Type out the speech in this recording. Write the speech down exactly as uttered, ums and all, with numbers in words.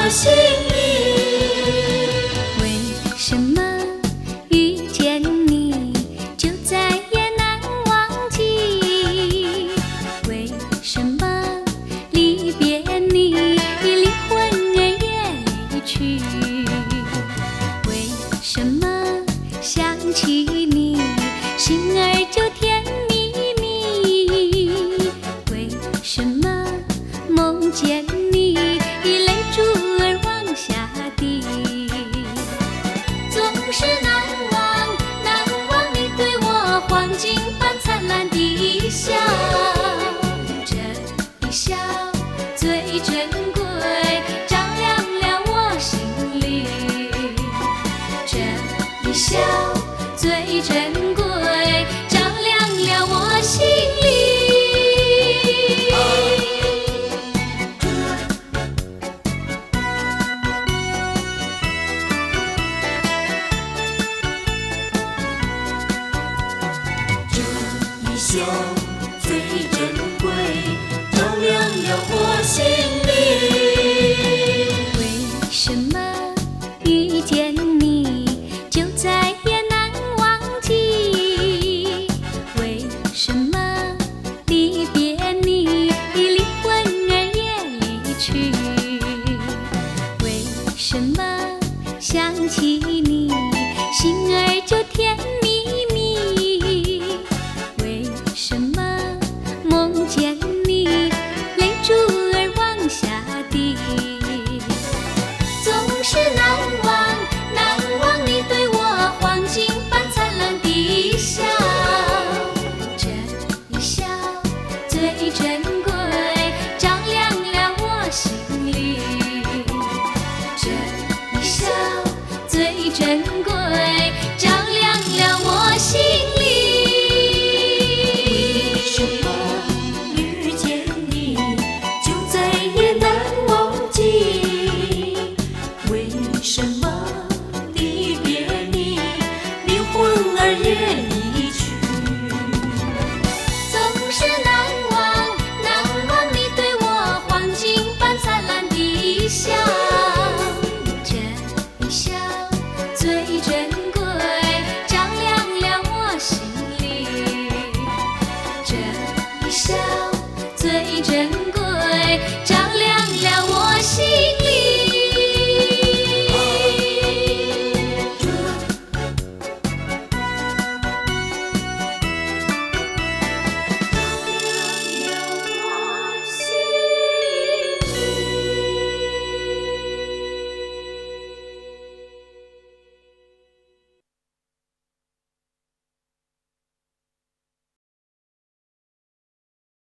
我心里。 为什么遇见你就再也难忘记？为什么离别你灵魂儿也离去？为什么想起你心儿就甜蜜蜜？为什么梦见你泪珠儿往下滴？总是难忘，难忘你对我黄金般灿烂的笑，这一笑最珍贵，照亮了我心里。这一笑最珍贵，照亮了我心里。 一笑最珍贵，照亮了我心里。 为什么遇见你就再也难忘记？为什么离别你灵魂儿也离去？为什么想起你心儿就甜蜜蜜？为什么梦见你泪珠儿往下滴？总是难忘，难忘你对我黄金般灿烂的笑，这一笑最珍贵，照亮了我心里。这一笑最珍贵，照亮了我心里。 为什么遇见你就再也难忘记？为什么离别你灵魂儿也离去？ 总是难忘，难忘你对我黄金般灿烂的笑，这一笑最珍贵，照亮了我心里。这一笑最珍贵，照亮了我